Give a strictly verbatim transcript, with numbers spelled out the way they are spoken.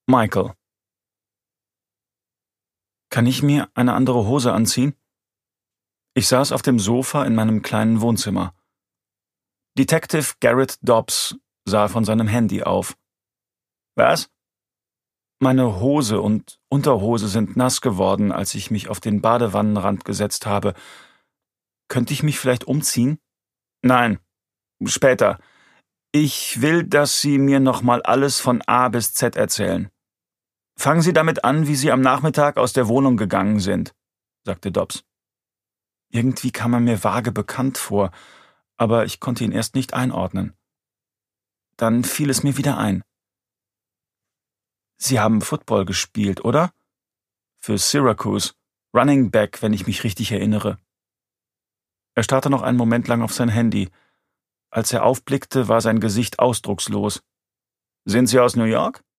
Michael. Kann ich mir eine andere Hose anziehen? Ich saß auf dem Sofa in meinem kleinen Wohnzimmer. Detective Garrett Dobbs sah von seinem Handy auf. Was? Meine Hose und Unterhose sind nass geworden, als ich mich auf den Badewannenrand gesetzt habe. Könnte ich mich vielleicht umziehen? Nein, später. Ich will, dass Sie mir nochmal alles von A bis Z erzählen. Fangen Sie damit an, wie Sie am Nachmittag aus der Wohnung gegangen sind, sagte Dobbs. Irgendwie kam er mir vage bekannt vor, aber ich konnte ihn erst nicht einordnen. Dann fiel es mir wieder ein. Sie haben Football gespielt, oder? Für Syracuse, Running Back, wenn ich mich richtig erinnere. Er starrte noch einen Moment lang auf sein Handy. Als er aufblickte, war sein Gesicht ausdruckslos. Sind Sie aus New York?